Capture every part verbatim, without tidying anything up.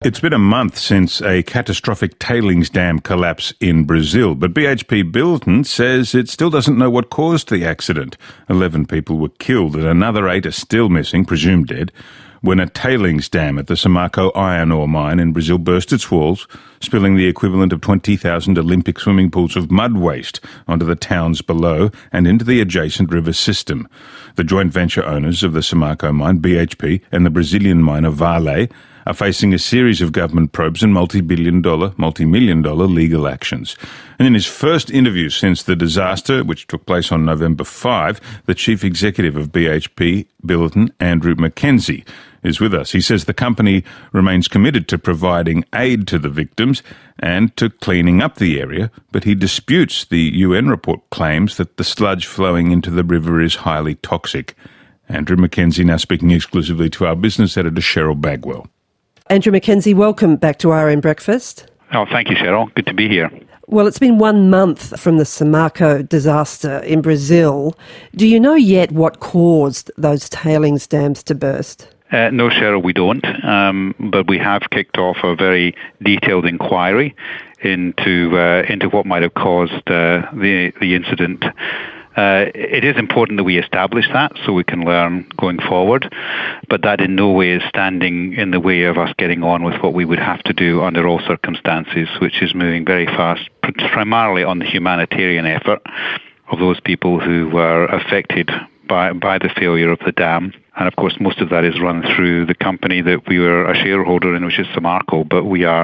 It's been a month since a catastrophic tailings dam collapse in Brazil, but B H P Billiton says it still doesn't know what caused the accident. Eleven people were killed and another eight are still missing, presumed dead, when a tailings dam at the Samarco iron ore mine in Brazil burst its walls, spilling the equivalent of twenty thousand Olympic swimming pools of mud waste onto the towns below and into the adjacent river system. The joint venture owners of the Samarco mine, B H P, and the Brazilian miner Vale are facing a series of government probes and multi-billion dollar, multi-million dollar legal actions. And in his first interview since the disaster, which took place on November fifth, the chief executive of B H P Billiton, Andrew Mackenzie, is with us. He says the company remains committed to providing aid to the victims and to cleaning up the area, but he disputes the U N report claims that the sludge flowing into the river is highly toxic. Andrew Mackenzie now speaking exclusively to our business editor, Cheryl Bagwell. Andrew Mackenzie, welcome back to R N Breakfast. Oh, thank you, Cheryl. Good to be here. Well, it's been one month from the Samarco disaster in Brazil. Do you know yet what caused those tailings dams to burst? Uh, no, Cheryl, we don't. Um, but we have kicked off a very detailed inquiry into uh, into what might have caused uh, the the incident. Uh, it is important that we establish that so we can learn going forward, but that in no way is standing in the way of us getting on with what we would have to do under all circumstances, which is moving very fast, primarily on the humanitarian effort of those people who were affected by, by the failure of the dam. And of course, most of that is run through the company that we were a shareholder in, which is Samarco, but we are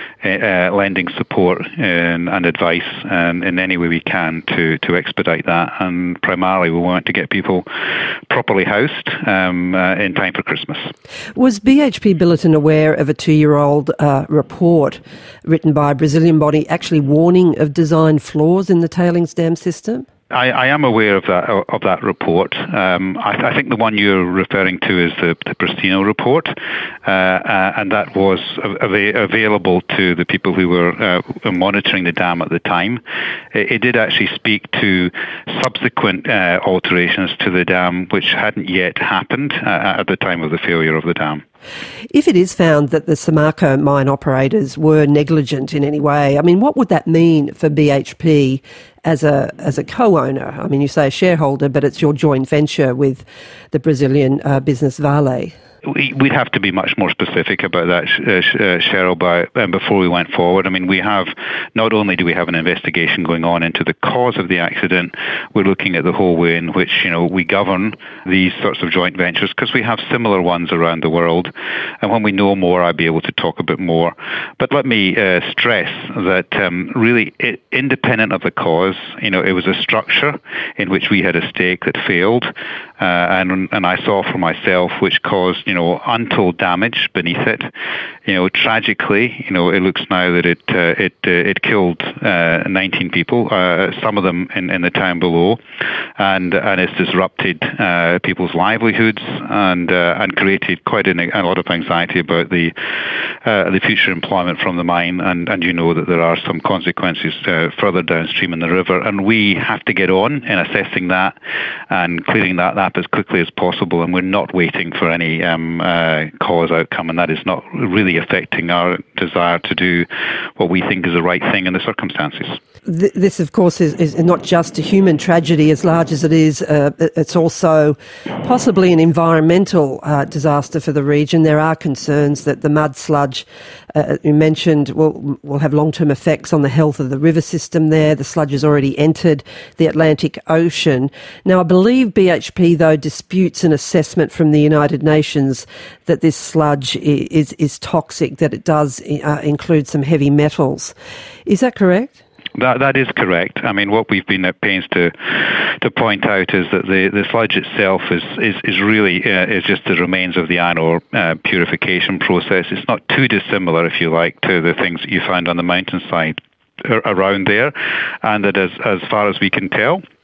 uh, lending support and, and advice and in any way we can to, to expedite that. And primarily, we want to get people properly housed um, uh, in time for Christmas. Was B H P Billiton aware of a two-year-old uh, report written by a Brazilian body actually warning of design flaws in the tailings dam system? I, I am aware of that of that report. Um, I, I think the one you're referring to is the, the Pristino report, uh, uh, and that was av- available to the people who were uh, monitoring the dam at the time. It, it did actually speak to subsequent uh, alterations to the dam which hadn't yet happened uh, at the time of the failure of the dam. If it is found that the Samarco mine operators were negligent in any way, I mean, what would that mean for B H P as a as a co-owner? I mean, you say a shareholder, but it's your joint venture with the Brazilian uh, business Vale. We'd have to be much more specific about that, uh, Cheryl, by, um, before we went forward. I mean, we have, not only do we have an investigation going on into the cause of the accident, we're looking at the whole way in which, you know, we govern these sorts of joint ventures, because we have similar ones around the world. And when we know more, I'll be able to talk a bit more. But let me uh, stress that um, really, it, independent of the cause, you know, it was a structure in which we had a stake that failed, uh, and, and I saw for myself, which caused, you know, untold damage beneath it. You know, tragically, you know, it looks now that it uh, it uh, it killed uh, nineteen people, uh, some of them in, in the town below, and and it's disrupted uh, people's livelihoods and uh, and created quite an, a lot of anxiety about the uh, the future employment from the mine. And, and you know that there are some consequences uh, further downstream in the river, and we have to get on in assessing that and clearing that up as quickly as possible. And we're not waiting for any um, uh, cause outcome, and that is not really affecting our desire to do what we think is the right thing in the circumstances. This, of course, is, is not just a human tragedy as large as it is. Uh, it's also possibly an environmental uh, disaster for the region. There are concerns that the mud sludge uh, you mentioned will, will have long-term effects on the health of the river system there. The sludge has already entered the Atlantic Ocean. Now, I believe B H P, though, disputes an assessment from the United Nations that this sludge is, is toxic, that it does uh, include some heavy metals. Is that correct? That that is correct. I mean, what we've been at pains to to point out is that the, the sludge itself is is, is really uh, is just the remains of the iron ore uh, purification process. It's not too dissimilar, if you like, to the things that you find on the mountainside around there, and that as as far as we can tell,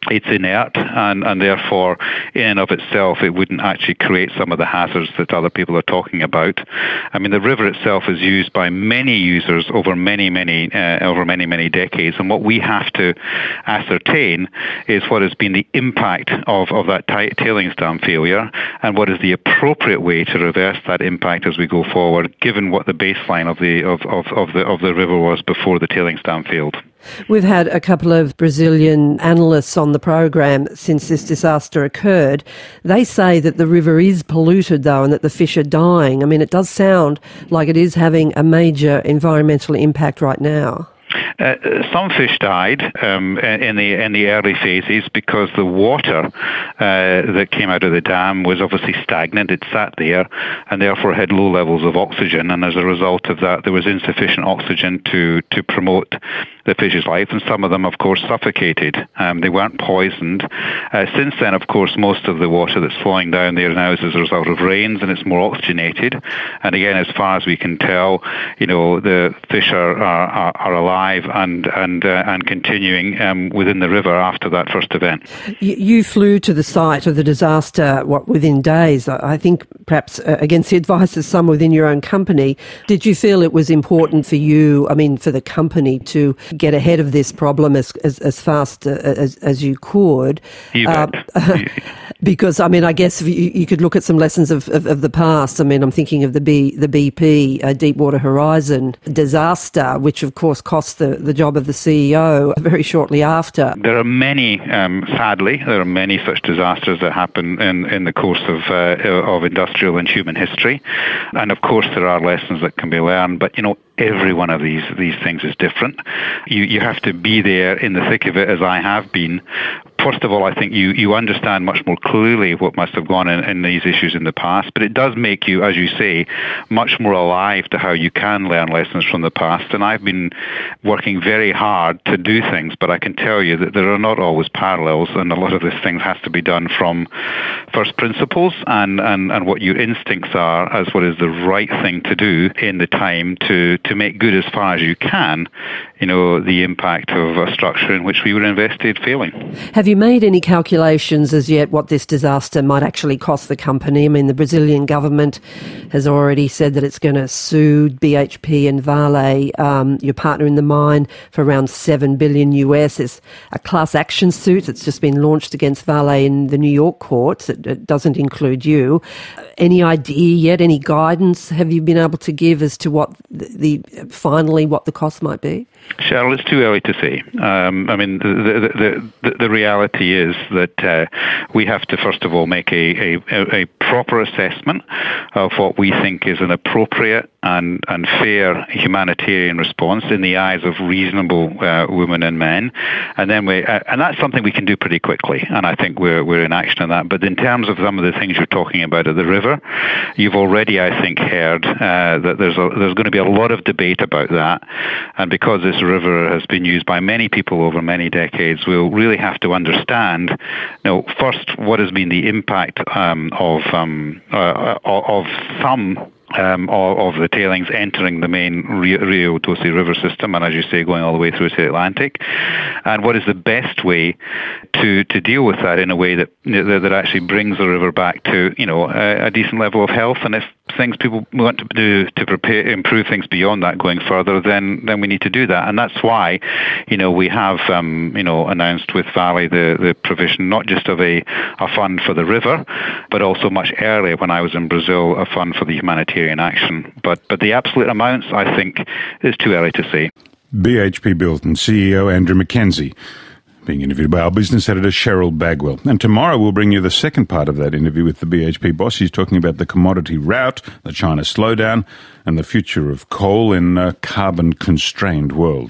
it's inert, and, and therefore, in and of itself, it wouldn't actually create some of the hazards that other people are talking about. I mean, the river itself is used by many users over many, many, uh, over many, many decades, and what we have to ascertain is what has been the impact of, of that t- tailings dam failure, and what is the appropriate way to reverse that impact as we go forward, given what the baseline of the of, of, of the of the river was before the tailings dam failed. We've had a couple of Brazilian analysts on the program since this disaster occurred. They say that the river is polluted, though, and that the fish are dying. I mean, it does sound like it is having a major environmental impact right now. Uh, some fish died um, in the in the early phases because the water uh, that came out of the dam was obviously stagnant. It sat there and therefore had low levels of oxygen, and as a result of that, there was insufficient oxygen to to promote the fish's life, and some of them, of course, suffocated. Um, they weren't poisoned. Uh, since then, of course, most of the water that's flowing down there now is as a result of rains, and it's more oxygenated. And again, as far as we can tell, you know, the fish are are, are alive and and uh, and continuing um, within the river after that first event. You, you flew to the site of the disaster, what, within days? I think perhaps uh, against the advice of some within your own company. Did you feel it was important for you, I mean, for the company to get ahead of this problem as as, as fast uh, as as you could? You bet. Uh, because, I mean, I guess you, you could look at some lessons of, of, of the past. I mean, I'm thinking of the B, the B P, uh, Deepwater Horizon disaster, which, of course, cost the, the job of the C E O very shortly after. There are many, um, sadly, there are many such disasters that happen in, in the course of uh, of industrial and human history. And, of course, there are lessons that can be learned. But, you know, every one of these these things is different. You you have to be there in the thick of it, as I have been. First of all, I think you, you understand much more clearly what must have gone in, in these issues in the past, but it does make you, as you say, much more alive to how you can learn lessons from the past. And I've been working very hard to do things, but I can tell you that there are not always parallels, and a lot of this things has to be done from first principles and, and, and what your instincts are as what is the right thing to do in the time to, to make good as far as you can, you know, the impact of a structure in which we were invested failing. Have you made any calculations as yet what this disaster might actually cost the company? I mean, the Brazilian government has already said that it's going to sue B H P and Vale, um, your partner in the mine, for around seven billion U S. There's a class action suit that's just been launched against Vale in the New York courts. It, it doesn't include you. Any idea yet, any guidance have you been able to give as to what the, the finally what the cost might be? Cheryl, it's too early to say. Um, I mean, the the, the, the reality is that uh, we have to, first of all, make a, a, a proper assessment of what we think is an appropriate and, and fair humanitarian response in the eyes of reasonable uh, women and men. And then we, uh, and that's something we can do pretty quickly, and I think we're we're in action on that. But in terms of some of the things you're talking about at the river, you've already, I think, heard uh, that there's a, there's going to be a lot of debate about that, and because this river has been used by many people over many decades, we'll really have to understand, you know, first, what has been the impact um, of um, uh, of some Um, of, of the tailings entering the main Rio Doce River system, and as you say, going all the way through to the Atlantic, and what is the best way to, to deal with that in a way that that actually brings the river back to, you know, a, a decent level of health. And if things people want to do to prepare, improve things beyond that going further, then then we need to do that. And that's why, you know, we have um, you know announced with Vale the, the provision not just of a, a fund for the river, but also much earlier when I was in Brazil, a fund for the humanitarian action. But but the absolute amounts, I think, is too early to say. B H P Billiton C E O Andrew Mackenzie being interviewed by our business editor Cheryl Bagwell. And tomorrow we'll bring you the second part of that interview with the B H P boss. He's talking about the commodity rout, the China slowdown, and the future of coal in a carbon-constrained world.